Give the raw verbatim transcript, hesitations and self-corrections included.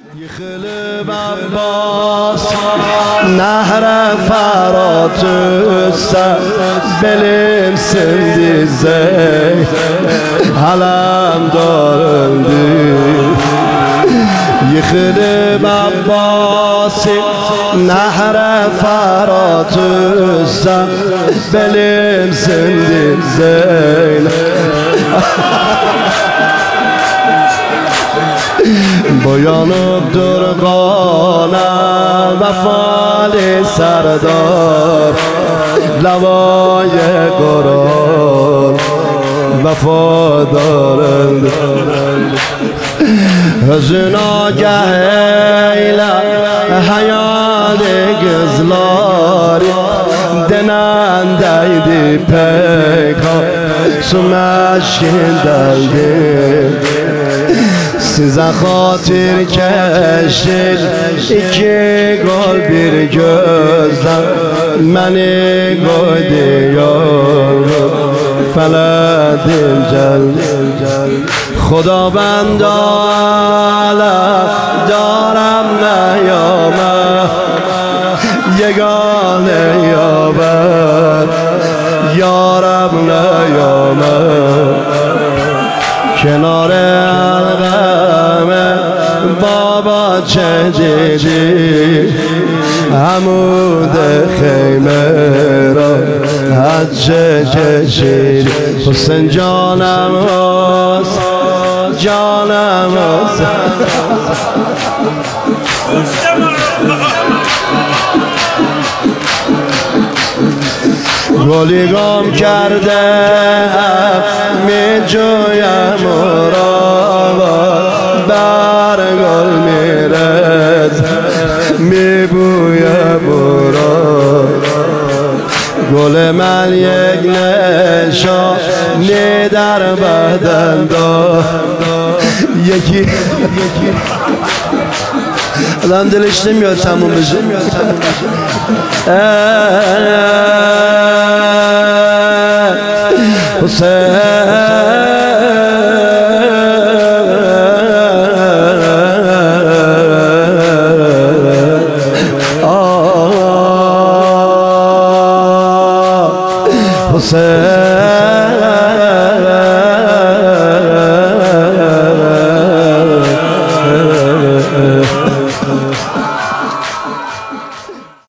Yıkılıp Abbas nehre Ferhat üsse belimsin dizey halem darıldı. Yıkılıp Abbas nehre Ferhat üsse belimsin dizey boyanıp durgana vefali serdar lavaye Kur'an vefadarın hüzün agah eyle hayali kızlar denendeydi pek sümeşin deldi. Size hatir keşir iki gol bir gözden beni koydu yolum feledim gel Xudavand ala darem neyame yegane yaber yarem neyame کنار الغم بابا چه دیدی عمود خیمه را حجه کشید حسین جانم هست جانم هست گلی گم کرده می جویم را بر گل میرد می بویم را گل من یک نشانی در بدن دار یکی الان دلش نمیاد تموم بشه حسین